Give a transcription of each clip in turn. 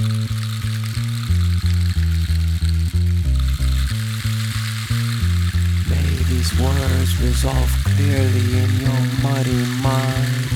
May these words resolve clearly in your muddy mind.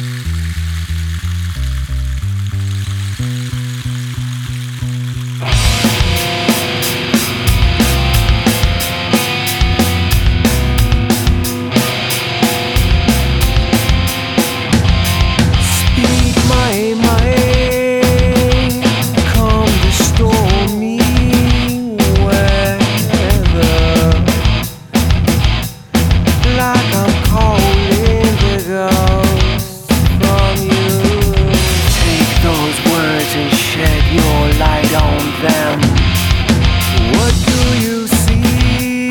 What do you see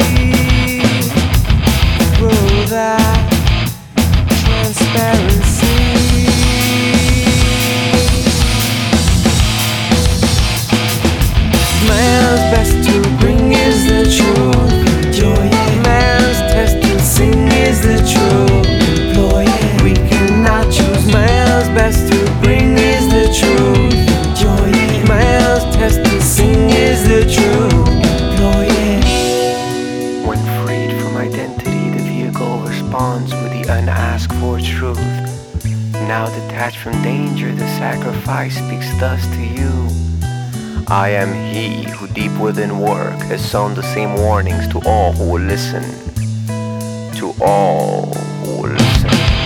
through that transparency? Man's best to bring is the truth. Joy, man's test to sing is the truth. Joy, we cannot choose. Man's best to bring is the truth. Joy, man's test to sing is the truth. When freed from identity, the vehicle responds with the unasked for truth. Now detached from danger, the sacrifice speaks thus to you. I am he who deep within work has sown the same warnings to all who will listen. To all who will listen.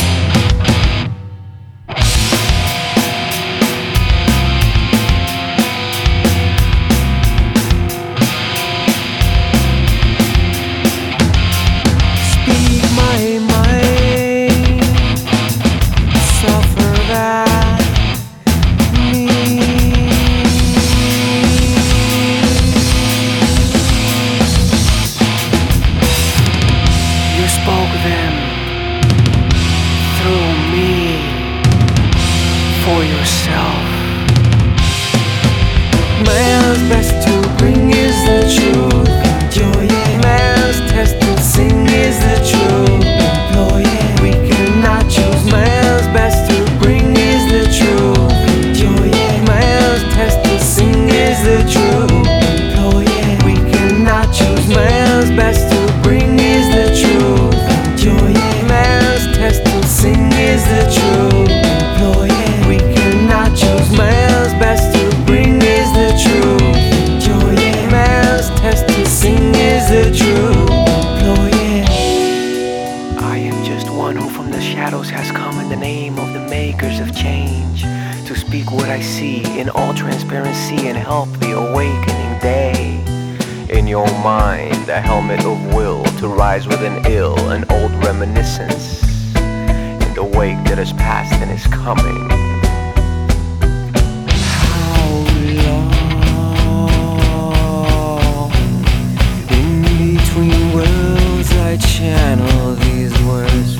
For yourself. Man's best to bring is the truth. Joy, man's test to sing is the truth. We cannot choose. Man's best to bring is the truth. Joy, man's test to sing is the truth. We cannot choose. Man's best to bring is the truth. Joy, man's test to sing is the truth. We cannot choose. Man's best to bring is the truth. Joy, man's test to sing is the truth. I am just one who from the shadows has come in the name of the makers of change, to speak what I see in all transparency and help the awakening day. In your mind, a helmet of will to rise with an ill, an old reminiscence in the wake that is past and is coming. Between worlds I channel these words